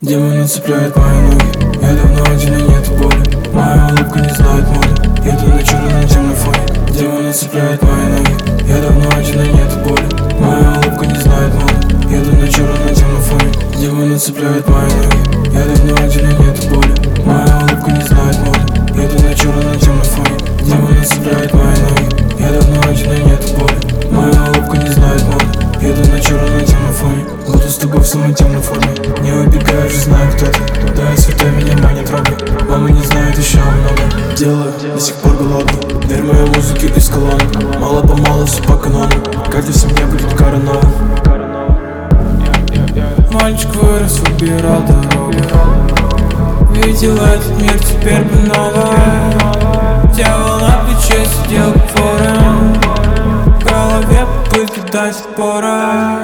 Демоны цепляют мои ноги. Я давно один и нет боли. Моя улыбка не знает моды. Еду на черном темном фоне. Демоны цепляют мои ноги. Я давно один и нет боли. Моя улыбка не знает моды. Еду на черном темном фоне. Демоны цепляют мои ноги. Я давно один и нет боли. Моя улыбка не знает моды. Еду на черном темном фоне. Демоны цепляют мои ноги. Я давно один и нет боли. Моя улыбка не знает моды. Еду на черном темном фоне. Буду с тобой в самой темной форме. Не убегаю, же знаю, кто ты. Да, святой, меня манит трогай. Мама не знает еще много. Делаю, до сих пор голодный. Верь мою музыку из колонок. Мало-помалу все по канону. Каждый в семье будет коронован. Мальчик вырос, выбирал дорогу. Видел этот мир теперь по-новому. Дьявол на плече сидел как ворон. В голове попытки дать отпора.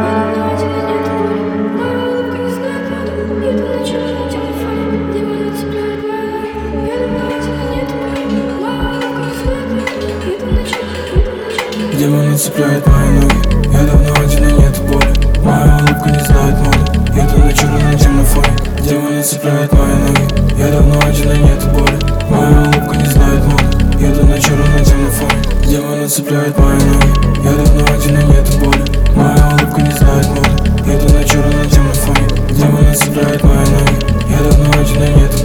Демоны цепляют мои ноги. Я давно один и нет боли. Моя улыбка не знает моды. Еду на черном темном фоне. Демоны цепляют мои ноги. Я давно один и нет боли. Моя улыбка не знает моды. Еду на черном темном фоне. Демоны цепляют мои ноги. Я давно один и нет боли. Моя улыбка не знает моды. Еду на черном темном фоне. Демоны цепляют мои ноги. Я давно один и нет